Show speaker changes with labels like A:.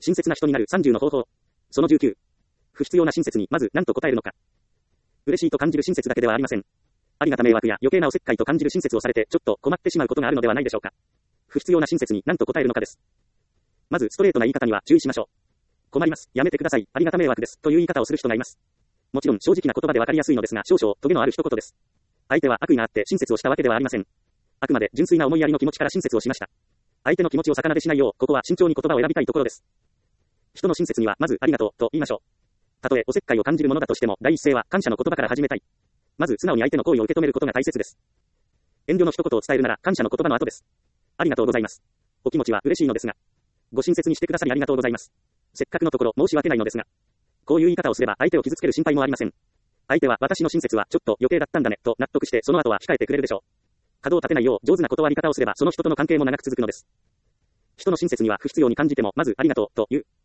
A: 親切な人になる30の方法。その19。不必要な親切にまず何と答えるのか。嬉しいと感じる親切だけではありません。ありがた迷惑や余計なおせっかいと感じる親切をされてちょっと困ってしまうことがあるのではないでしょうか。不必要な親切に何と答えるのかです。まずストレートな言い方には注意しましょう。困ります。やめてください。ありがた迷惑です。という言い方をする人がいます。もちろん正直な言葉でわかりやすいのですが少々トゲのある一言です。相手は悪意があって親切をしたわけではありません。あくまで純粋な思いやりの気持ちから親切をしました。相手の気持ちを逆なでしないよう、ここは慎重に言葉を選びたいところです。人の親切にはまずありがとうと言いましょう。たとえおせっかいを感じるものだとしても第一声は感謝の言葉から始めたい。まず素直に相手の行為を受け止めることが大切です。遠慮の一言を伝えるなら感謝の言葉の後です。ありがとうございます。お気持ちは嬉しいのですが。ご親切にしてくださりありがとうございます。せっかくのところ申し訳ないのですが。こういう言い方をすれば相手を傷つける心配もありません。相手は私の親切はちょっと余計だったんだねと納得してその後は控えてくれるでしょう。角を立てないよう上手な断り方をすればその人との関係も長く続くのです。人の親切には不必要に感じてもまずありがとうと言う。